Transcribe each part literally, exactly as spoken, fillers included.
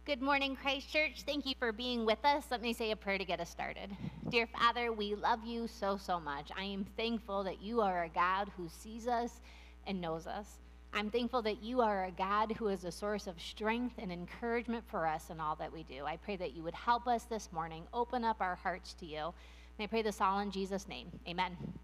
Good morning, Christ Church. Thank you for being with us. Let me say a prayer to get us started. Dear Father, we love you so, so much. I am thankful that you are a God who sees us and knows us. I'm thankful that you are a God who is a source of strength and encouragement for us in all that we do. I pray that you would help us this morning, open up our hearts to you. And I pray this all in Jesus' name. Amen.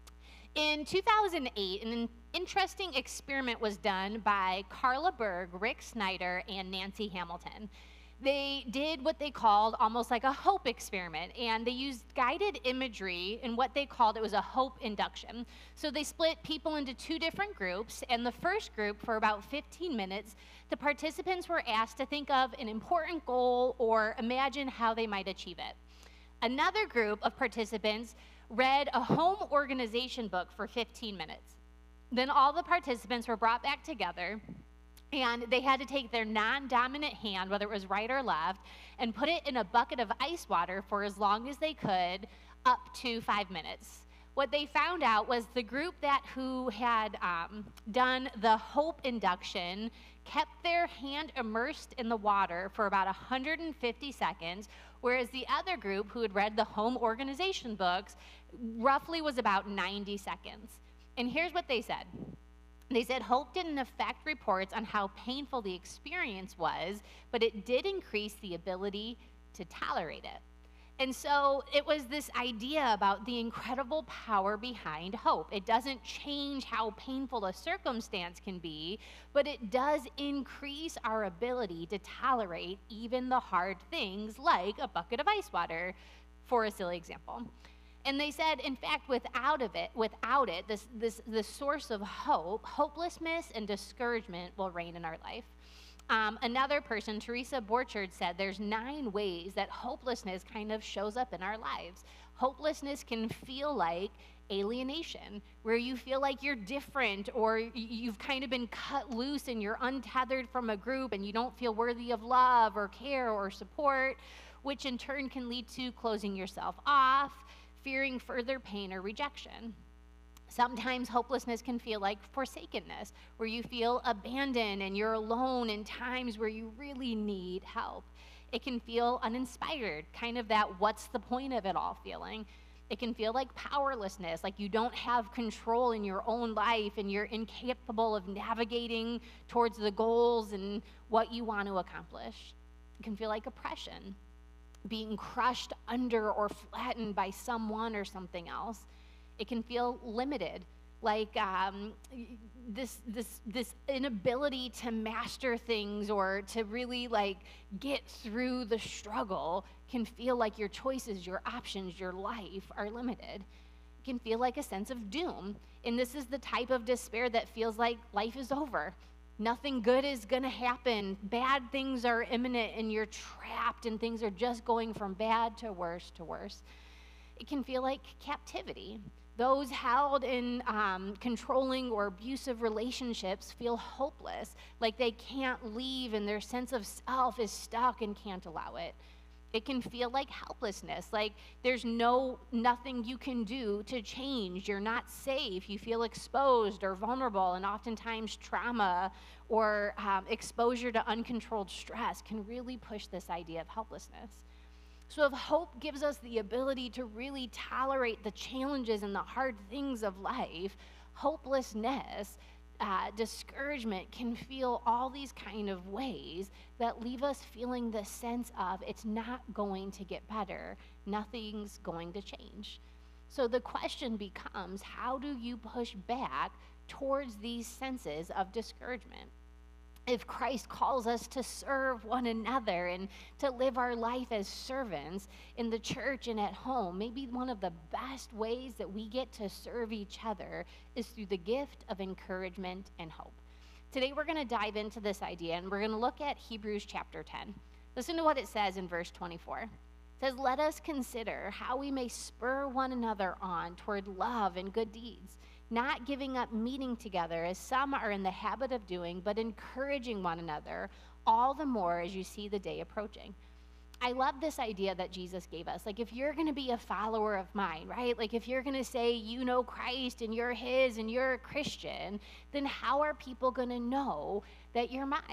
In two thousand eight, an interesting experiment was done by Carla Berg, Rick Snyder, and Nancy Hamilton. They did what they called almost like a hope experiment, and they used guided imagery in what they called it was a hope induction. So they split people into two different groups, and the first group, for about fifteen minutes, the participants were asked to think of an important goal or imagine how they might achieve it. Another group of participants read a home organization book for fifteen minutes. Then all the participants were brought back together, and they had to take their non-dominant hand, whether it was right or left, and put it in a bucket of ice water for as long as they could, up to five minutes. What they found out was the group that who had um, done the hope induction kept their hand immersed in the water for about one hundred fifty seconds, whereas the other group who had read the home organization books roughly was about ninety seconds. And here's what they said. They said hope didn't affect reports on how painful the experience was, but it did increase the ability to tolerate it. And so it was this idea about the incredible power behind hope. It doesn't change how painful a circumstance can be, but it does increase our ability to tolerate even the hard things like a bucket of ice water, for a silly example. And they said, in fact, without of it, without it, this this this source of hope, hopelessness and discouragement will reign in our life. Um, another person, Teresa Borchard, said there's nine ways that hopelessness kind of shows up in our lives. Hopelessness can feel like alienation, where you feel like you're different, or you've kind of been cut loose and you're untethered from a group and you don't feel worthy of love or care or support, which in turn can lead to closing yourself off, fearing further pain or rejection. Sometimes hopelessness can feel like forsakenness, where you feel abandoned and you're alone in times where you really need help. It can feel uninspired, kind of that what's the point of it all feeling. It can feel like powerlessness, like you don't have control in your own life and you're incapable of navigating towards the goals and what you want to accomplish. It can feel like oppression, being crushed under or flattened by someone or something else. It can feel limited, like um, this this this inability to master things or to really like get through the struggle can feel like your choices, your options, your life are limited. It can feel like a sense of doom, and this is the type of despair that feels like life is over. Nothing good is gonna happen. Bad things are imminent, and you're trapped, and things are just going from bad to worse to worse. It can feel like captivity. Those held in um, controlling or abusive relationships feel hopeless, like they can't leave and their sense of self is stuck and can't allow it. It can feel like helplessness, like there's no nothing you can do to change. You're not safe. You feel exposed or vulnerable, and oftentimes trauma or um, exposure to uncontrolled stress can really push this idea of helplessness. So if hope gives us the ability to really tolerate the challenges and the hard things of life, hopelessness, uh, discouragement can feel all these kind of ways that leave us feeling the sense of it's not going to get better, nothing's going to change. So the question becomes, how do you push back towards these senses of discouragement? If Christ calls us to serve one another and to live our life as servants in the church and at home, maybe one of the best ways that we get to serve each other is through the gift of encouragement and hope. Today we're going to dive into this idea, and we're going to look at Hebrews chapter ten. Listen to what it says in verse twenty-four. It says, "Let us consider how we may spur one another on toward love and good deeds, not giving up meeting together as some are in the habit of doing, but encouraging one another, all the more as you see the day approaching." I love this idea that Jesus gave us. Like, if you're going to be a follower of mine, right? Like, if you're going to say you know Christ and you're his and you're a Christian, then how are people going to know that you're mine?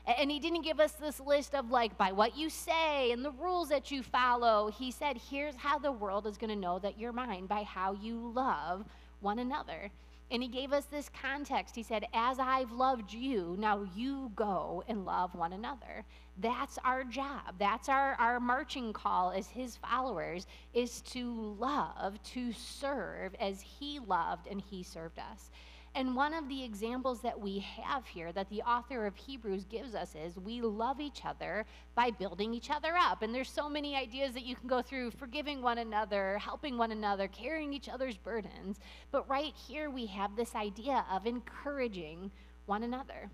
And he didn't give us this list of like, by what you say and the rules that you follow. He said, here's how the world is going to know that you're mine, by how you love one another. And he gave us this context. He said, as I've loved you, now you go and love one another. That's our job. That's our, our marching call as his followers, is to love, to serve as he loved and he served us. And one of the examples that we have here that the author of Hebrews gives us is we love each other by building each other up. And there's so many ideas that you can go through: forgiving one another, helping one another, carrying each other's burdens. But right here we have this idea of encouraging one another.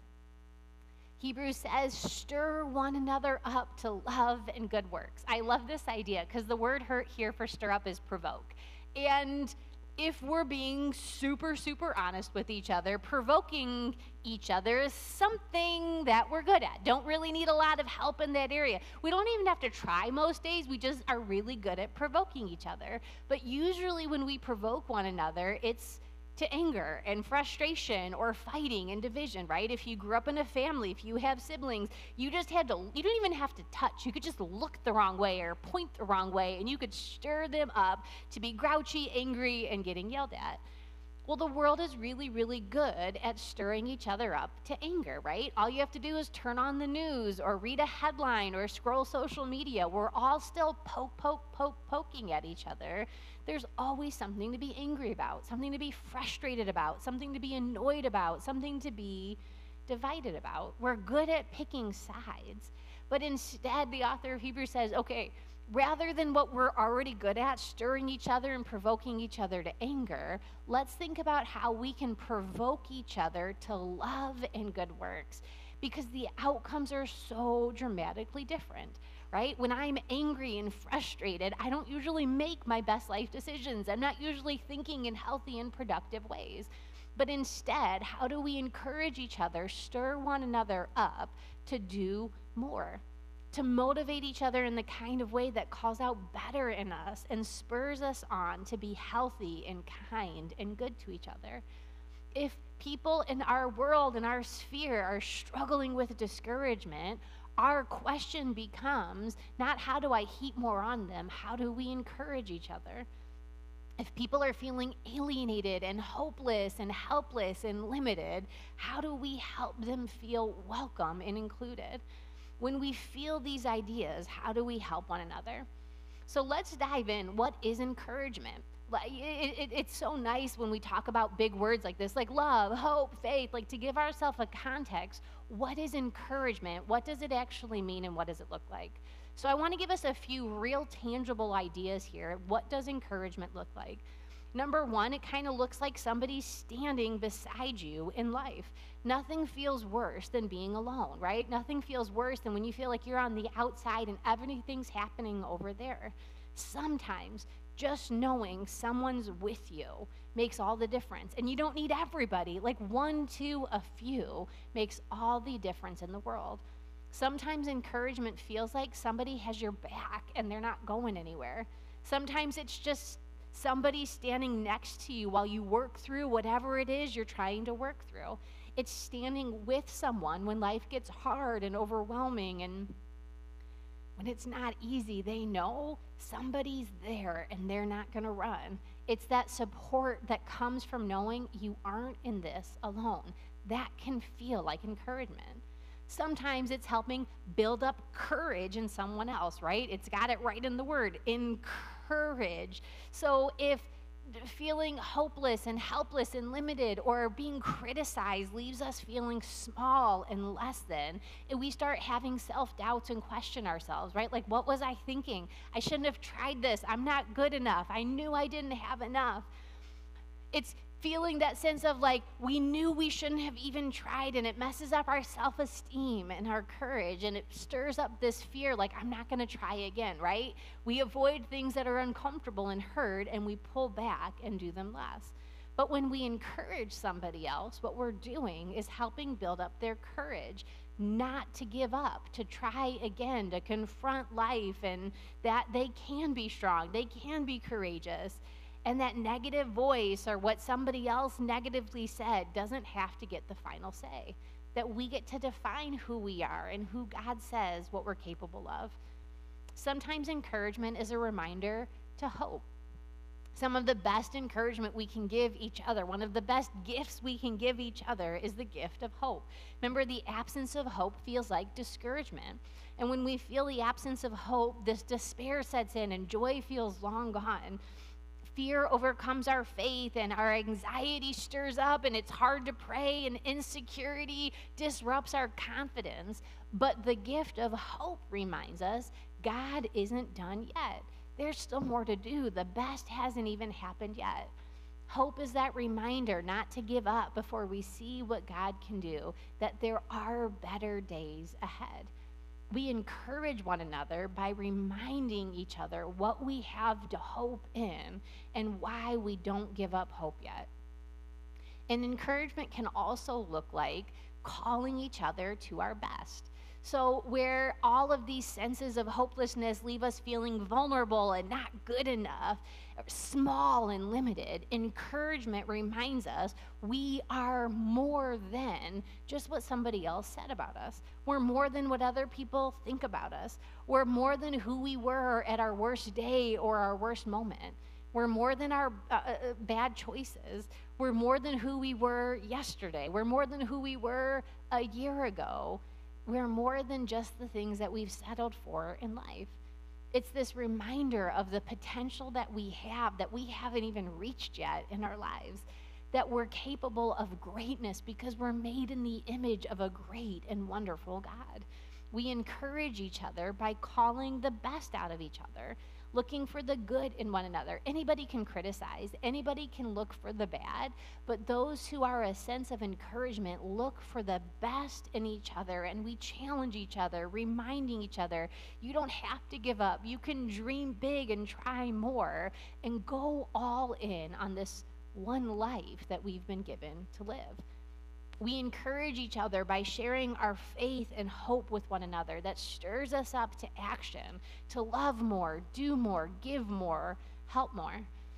Hebrews says, stir one another up to love and good works. I love this idea because the word here for stir up is provoke. And if we're being super, super honest with each other, provoking each other is something that we're good at. Don't really need a lot of help in that area. We don't even have to try most days. We just are really good at provoking each other. But usually when we provoke one another, it's to anger and frustration or fighting and division, right? If you grew up in a family, if you have siblings, you just had to, you don't even have to touch. You could just look the wrong way or point the wrong way, and you could stir them up to be grouchy, angry, and getting yelled at. Well, the world is really, really good at stirring each other up to anger, right? All you have to do is turn on the news or read a headline or scroll social media. We're all still poke, poke, poke, poking at each other. There's always something to be angry about, something to be frustrated about, something to be annoyed about, something to be divided about. We're good at picking sides. But instead, the author of Hebrews says, okay, rather than what we're already good at, stirring each other and provoking each other to anger, let's think about how we can provoke each other to love and good works, because the outcomes are so dramatically different, right? When I'm angry and frustrated, I don't usually make my best life decisions. I'm not usually thinking in healthy and productive ways. But instead, how do we encourage each other, stir one another up to do more? To motivate each other in the kind of way that calls out better in us and spurs us on to be healthy and kind and good to each other. If people in our world, in our sphere, are struggling with discouragement, our question becomes not how do I heap more on them, how do we encourage each other? If people are feeling alienated and hopeless and helpless and limited, how do we help them feel welcome and included? When we feel these ideas, how do we help one another? So let's dive in. What is encouragement? Like, it, it, it's so nice when we talk about big words like this, like love, hope, faith, like to give ourselves a context. What is encouragement? What does it actually mean, and what does it look like? So I want to give us a few real tangible ideas here. What does encouragement look like? Number one, it kind of looks like somebody standing beside you in life. Nothing feels worse than being alone, right? Nothing feels worse than when you feel like you're on the outside and everything's happening over there. Sometimes just knowing someone's with you makes all the difference. And you don't need everybody. Like one, two, a few makes all the difference in the world. Sometimes encouragement feels like somebody has your back and they're not going anywhere. Sometimes it's just somebody standing next to you while you work through whatever it is you're trying to work through. It's standing with someone when life gets hard and overwhelming, and when it's not easy, they know somebody's there and they're not going to run. It's that support that comes from knowing you aren't in this alone. That can feel like encouragement. Sometimes it's helping build up courage in someone else, right? It's got it right in the word, encourage. So if feeling hopeless and helpless and limited or being criticized leaves us feeling small and less than, and we start having self-doubts and question ourselves, right? Like, what was I thinking? I shouldn't have tried this. I'm not good enough. I knew I didn't have enough. It's feeling that sense of like, we knew we shouldn't have even tried, and it messes up our self-esteem and our courage, and it stirs up this fear like, I'm not going to try again, right? We avoid things that are uncomfortable and hurt, and we pull back and do them less. But when we encourage somebody else, what we're doing is helping build up their courage, not to give up, to try again, to confront life, and that they can be strong, they can be courageous. And that negative voice or what somebody else negatively said doesn't have to get the final say. that we get to define who we are and who God says what we're capable of. Sometimes encouragement is a reminder to hope. Some of the best encouragement we can give each other, one of the best gifts we can give each other, is the gift of hope. Remember, the absence of hope feels like discouragement. And when we feel the absence of hope, this despair sets in and joy feels long gone. Fear overcomes our faith and our anxiety stirs up and it's hard to pray and insecurity disrupts our confidence. But the gift of hope reminds us God isn't done yet. There's still more to do. The best hasn't even happened yet. Hope is that reminder not to give up before we see what God can do, that there are better days ahead. We encourage one another by reminding each other what we have to hope in and why we don't give up hope yet. And encouragement can also look like calling each other to our best. So where all of these senses of hopelessness leave us feeling vulnerable and not good enough, small and limited, encouragement reminds us we are more than just what somebody else said about us. We're more than what other people think about us. We're more than who we were at our worst day or our worst moment. We're more than our uh, uh, bad choices. We're more than who we were yesterday. We're more than who we were a year ago. We're more than just the things that we've settled for in life. It's this reminder of the potential that we have that we haven't even reached yet in our lives, that we're capable of greatness because we're made in the image of a great and wonderful God. We encourage each other by calling the best out of each other, looking for the good in one another. Anybody can criticize, anybody can look for the bad, but those who are a sense of encouragement look for the best in each other, and we challenge each other, reminding each other, you don't have to give up. You can dream big and try more and go all in on this one life that we've been given to live. We encourage each other by sharing our faith and hope with one another that stirs us up to action, to love more, do more, give more, help more.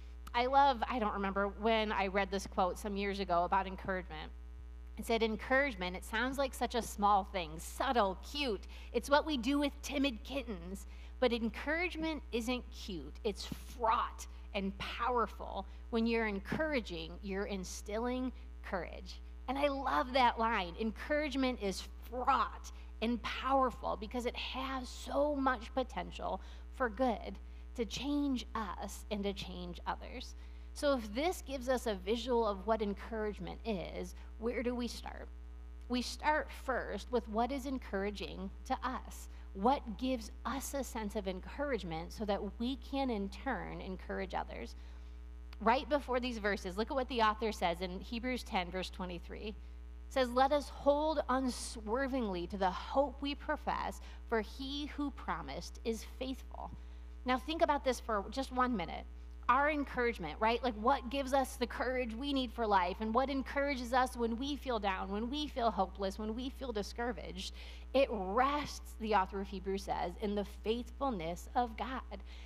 I love, I don't remember when I read this quote some years ago about encouragement. It said, encouragement, it sounds like such a small thing, subtle, cute. It's what we do with timid kittens. But encouragement isn't cute. It's fraught and powerful. When you're encouraging, you're instilling courage. And I love that line. Encouragement is fraught and powerful because it has so much potential for good to change us and to change others. So if this gives us a visual of what encouragement is, where do we start? We start first with what is encouraging to us. What gives us a sense of encouragement so that we can in turn encourage others? Right before these verses, look at what the author says in Hebrews ten, verse twenty-three. It says, let us hold unswervingly to the hope we profess, for he who promised is faithful. Now think about this for just one minute. Our encouragement, right? Like what gives us the courage we need for life and what encourages us when we feel down, when we feel hopeless, when we feel discouraged. It rests, the author of Hebrews says, in the faithfulness of God,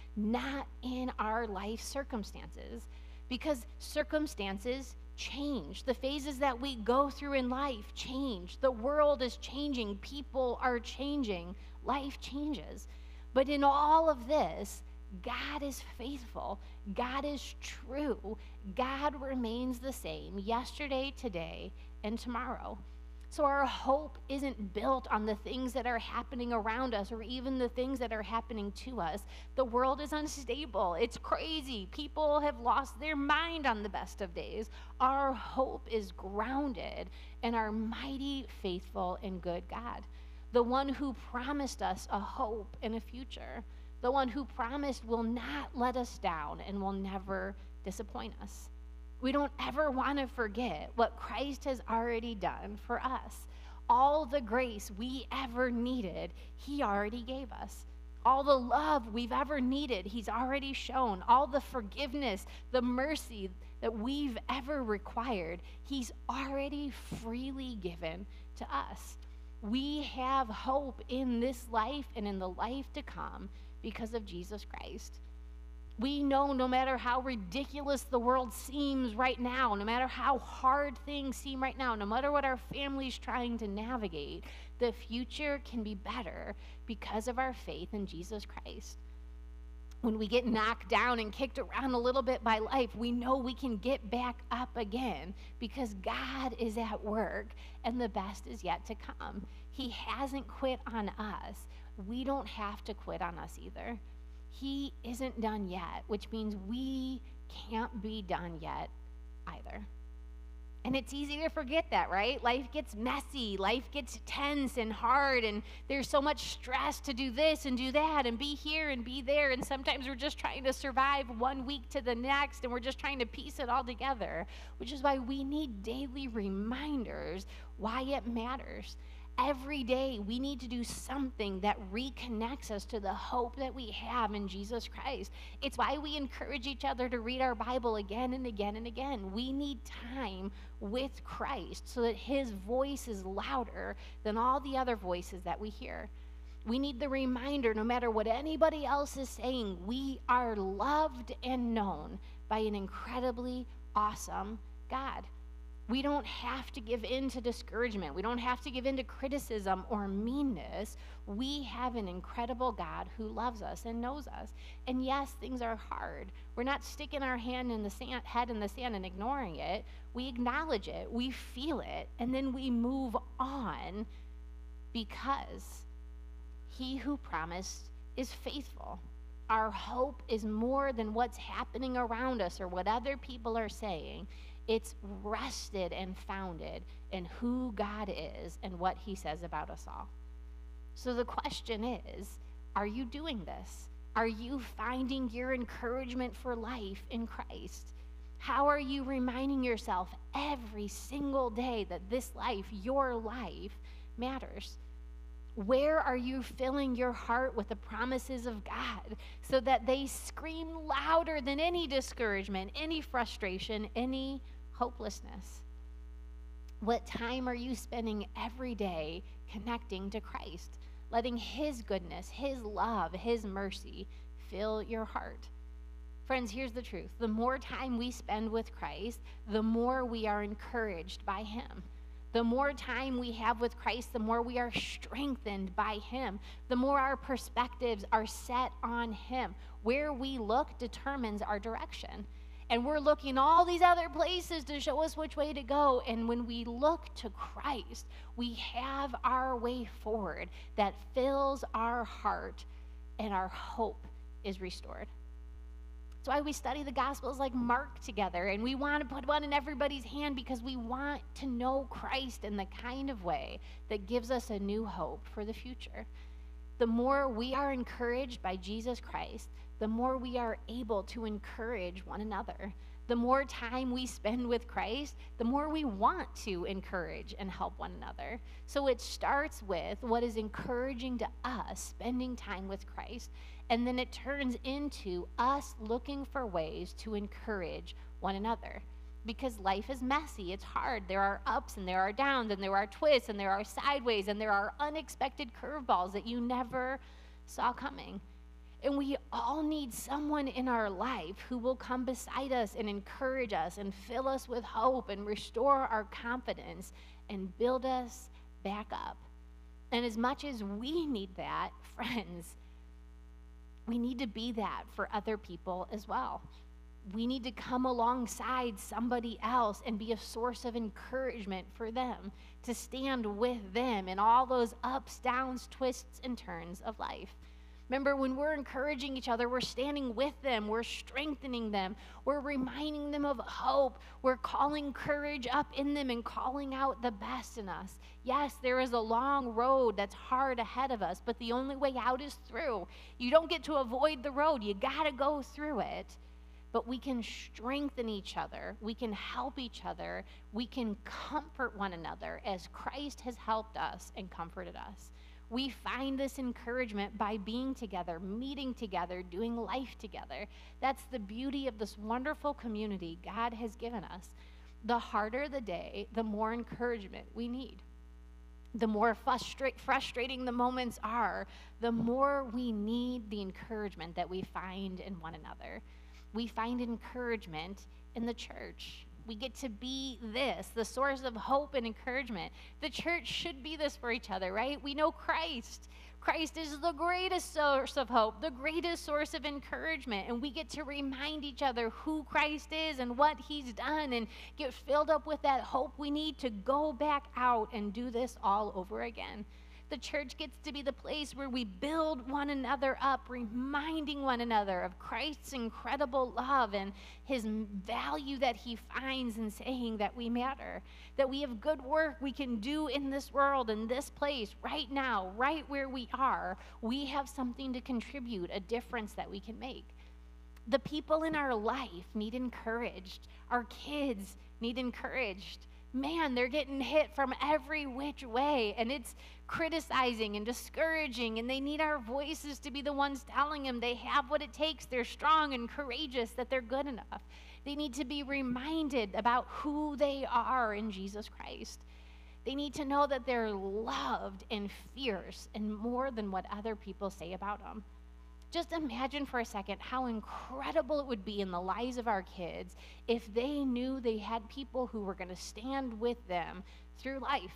not in our life circumstances. Because circumstances change. The phases that we go through in life change. The world is changing. People are changing. Life changes. But in all of this, God is faithful. God is true. God remains the same yesterday, today, and tomorrow. So our hope isn't built on the things that are happening around us or even the things that are happening to us. The world is unstable. It's crazy. People have lost their mind on the best of days. Our hope is grounded in our mighty, faithful, and good God, the one who promised us a hope and a future, the one who promised will not let us down and will never disappoint us. We don't ever want to forget what Christ has already done for us. All the grace we ever needed, he already gave us. All the love we've ever needed, he's already shown. All the forgiveness, the mercy that we've ever required, he's already freely given to us. We have hope in this life and in the life to come because of Jesus Christ. We know no matter how ridiculous the world seems right now, no matter how hard things seem right now, no matter what our family's trying to navigate, the future can be better because of our faith in Jesus Christ. When we get knocked down and kicked around a little bit by life, we know we can get back up again because God is at work and the best is yet to come. He hasn't quit on us. We don't have to quit on us either. He isn't done yet, which means we can't be done yet either. And it's easy to forget that, right? Life gets messy, life gets tense and hard, and there's so much stress to do this and do that and be here and be there, and sometimes we're just trying to survive one week to the next, and we're just trying to piece it all together, which is why we need daily reminders why it matters. Every day, we need to do something that reconnects us to the hope that we have in Jesus Christ. It's why we encourage each other to read our Bible again and again and again. We need time with Christ so that his voice is louder than all the other voices that we hear. We need the reminder, no matter what anybody else is saying, we are loved and known by an incredibly awesome God. We don't have to give in to discouragement. We don't have to give in to criticism or meanness. We have an incredible God who loves us and knows us. And yes, things are hard. We're not sticking our hand in the sand, head in the sand and ignoring it. We acknowledge it, we feel it, and then we move on because he who promised is faithful. Our hope is more than what's happening around us or what other people are saying. It's rested and founded in who God is and what he says about us all. So the question is, are you doing this? Are you finding your encouragement for life in Christ? How are you reminding yourself every single day that this life, your life, matters? Where are you filling your heart with the promises of God so that they scream louder than any discouragement, any frustration, any hopelessness? What time are you spending every day connecting to Christ, letting his goodness, his love, his mercy fill your heart? Friends, here's the truth. The more time we spend with Christ, the more we are encouraged by him. The more time we have with Christ, the more we are strengthened by him. The more our perspectives are set on him. Where we look determines our direction. And we're looking all these other places to show us which way to go. And when we look to Christ, we have our way forward that fills our heart and our hope is restored. That's why we study the Gospels like Mark together, and we want to put one in everybody's hand because we want to know Christ in the kind of way that gives us a new hope for the future. The more we are encouraged by Jesus Christ, the more we are able to encourage one another. The more time we spend with Christ, the more we want to encourage and help one another. So it starts with what is encouraging to us, spending time with Christ, and then it turns into us looking for ways to encourage one another. Because life is messy, it's hard. There are ups and there are downs and there are twists and there are sideways and there are unexpected curveballs that you never saw coming. And we all need someone in our life who will come beside us and encourage us and fill us with hope and restore our confidence and build us back up. And as much as we need that, friends, we need to be that for other people as well. We need to come alongside somebody else and be a source of encouragement for them, to stand with them in all those ups, downs, twists, and turns of life. Remember, when we're encouraging each other, we're standing with them, we're strengthening them, we're reminding them of hope, we're calling courage up in them and calling out the best in us. Yes, there is a long road that's hard ahead of us, but the only way out is through. You don't get to avoid the road, you gotta go through it. But we can strengthen each other, we can help each other, we can comfort one another as Christ has helped us and comforted us. We find this encouragement by being together, meeting together, doing life together. That's the beauty of this wonderful community God has given us. The harder the day, the more encouragement we need. The more frustra- frustrating the moments are, the more we need the encouragement that we find in one another. We find encouragement in the church. We get to be this, the source of hope and encouragement. The church should be this for each other, right? We know Christ. Christ is the greatest source of hope, the greatest source of encouragement, and we get to remind each other who Christ is and what he's done and get filled up with that hope we need to go back out and do this all over again. The church gets to be the place where we build one another up, reminding one another of Christ's incredible love and his value that he finds in saying that we matter, that we have good work we can do in this world, in this place, right now, right where we are. We have something to contribute, a difference that we can make. The people in our life need encouraged. Our kids need encouraged. Man, they're getting hit from every which way, and it's criticizing and discouraging, and they need our voices to be the ones telling them they have what it takes, they're strong and courageous, that they're good enough. They need to be reminded about who they are in Jesus Christ. They need to know that they're loved and fierce and more than what other people say about them. Just imagine for a second how incredible it would be in the lives of our kids if they knew they had people who were going to stand with them through life,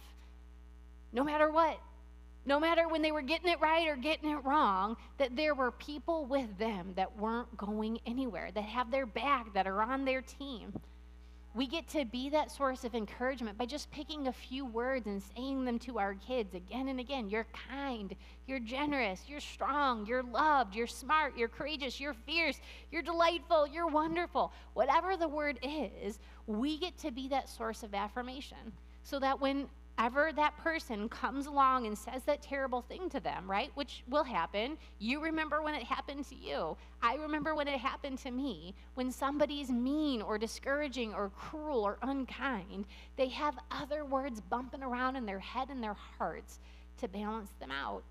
no matter what. No matter when they were getting it right or getting it wrong, that there were people with them that weren't going anywhere, that have their back, that are on their team. We get to be that source of encouragement by just picking a few words and saying them to our kids again and again. You're kind, you're generous, you're strong, you're loved, you're smart, you're courageous, you're fierce, you're delightful, you're wonderful. Whatever the word is, we get to be that source of affirmation so that whenever that person comes along and says that terrible thing to them, right, which will happen, you remember when it happened to you. I remember when it happened to me. When somebody's mean or discouraging or cruel or unkind, they have other words bumping around in their head and their hearts to balance them out.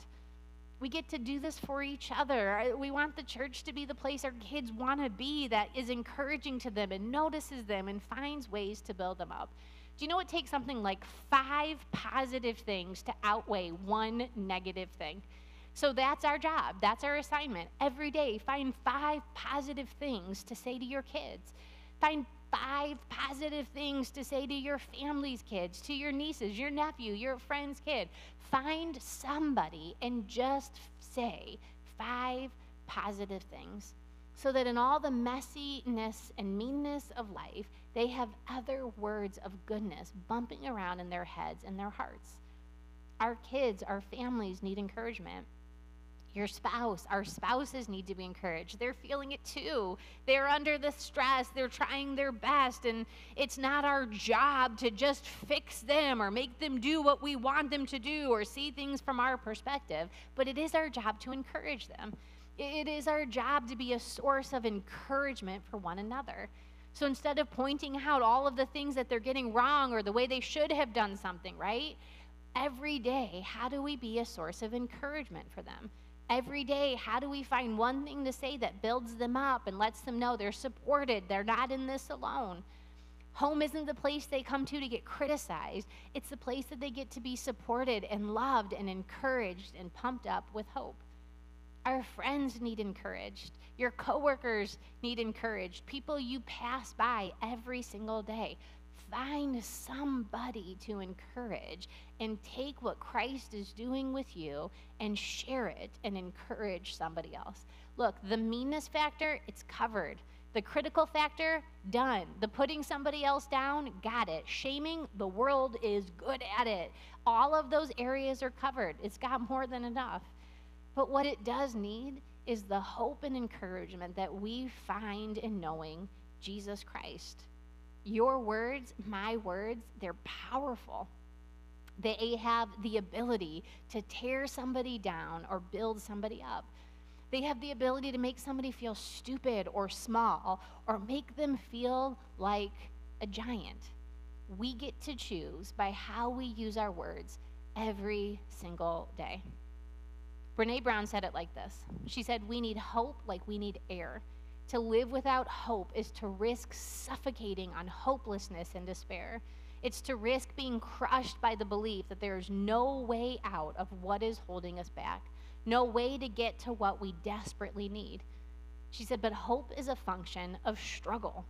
We get to do this for each other. We want the church to be the place our kids want to be, that is encouraging to them and notices them and finds ways to build them up. Do you know it takes something like five positive things to outweigh one negative thing? So that's our job. That's our assignment. Every day, find five positive things to say to your kids. Find five positive things to say to your family's kids, to your nieces, your nephew, your friend's kid. Find somebody and just say five positive things, so that in all the messiness and meanness of life, they have other words of goodness bumping around in their heads and their hearts. Our kids, our families need encouragement. Your spouse, our spouses need to be encouraged. They're feeling it too. They're under the stress. They're trying their best, and it's not our job to just fix them or make them do what we want them to do or see things from our perspective, but it is our job to encourage them. It is our job to be a source of encouragement for one another. So instead of pointing out all of the things that they're getting wrong or the way they should have done something, right? Every day, how do we be a source of encouragement for them? Every day, how do we find one thing to say that builds them up and lets them know they're supported, they're not in this alone? Home isn't the place they come to to get criticized. It's the place that they get to be supported and loved and encouraged and pumped up with hope. Our friends need encouraged. Your coworkers need encouraged. People you pass by every single day. Find somebody to encourage and take what Christ is doing with you and share it and encourage somebody else. Look, the meanness factor, it's covered. The critical factor, done. The putting somebody else down, got it. Shaming, the world is good at it. All of those areas are covered. It's got more than enough. But what it does need is the hope and encouragement that we find in knowing Jesus Christ. Your words, my words, they're powerful. They have the ability to tear somebody down or build somebody up. They have the ability to make somebody feel stupid or small or make them feel like a giant. We get to choose by how we use our words every single day. Brené Brown said it like this. She said, we need hope like we need air. To live without hope is to risk suffocating on hopelessness and despair. It's to risk being crushed by the belief that there is no way out of what is holding us back, no way to get to what we desperately need. She said, but hope is a function of struggle.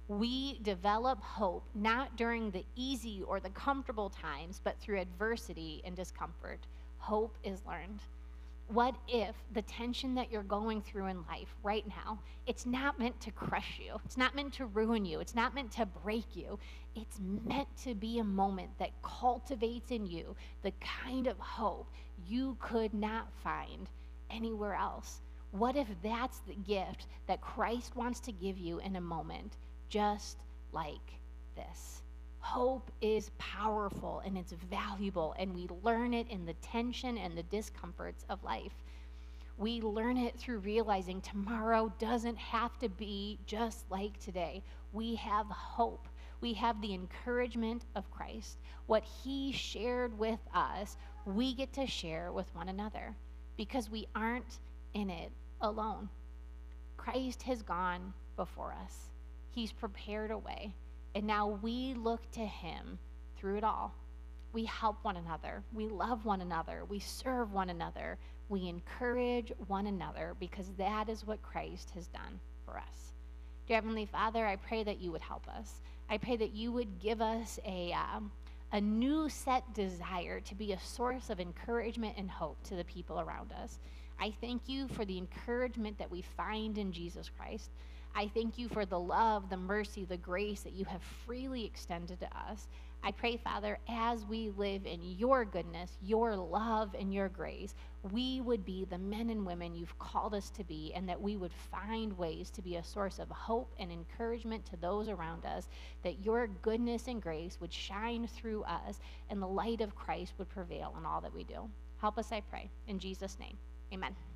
We develop hope not during the easy or the comfortable times, but through adversity and discomfort. Hope is learned. What if the tension that you're going through in life right now, it's not meant to crush you. It's not meant to ruin you. It's not meant to break you. It's meant to be a moment that cultivates in you the kind of hope you could not find anywhere else. What if that's the gift that Christ wants to give you in a moment, just like this? Hope is powerful and it's valuable, and we learn it in the tension and the discomforts of life. We learn it through realizing tomorrow doesn't have to be just like today. We have hope. We have the encouragement of Christ. What he shared with us, we get to share with one another because we aren't in it alone. Christ has gone before us. He's prepared a way. And now we look to him through it all. We help one another. We love one another. We serve one another. We encourage one another because that is what Christ has done for us. Dear Heavenly Father, I pray that you would help us. I pray that you would give us a, um, a new set desire to be a source of encouragement and hope to the people around us. I thank you for the encouragement that we find in Jesus Christ. I thank you for the love, the mercy, the grace that you have freely extended to us. I pray, Father, as we live in your goodness, your love, and your grace, we would be the men and women you've called us to be, and that we would find ways to be a source of hope and encouragement to those around us, that your goodness and grace would shine through us, and the light of Christ would prevail in all that we do. Help us, I pray. In Jesus' name, amen.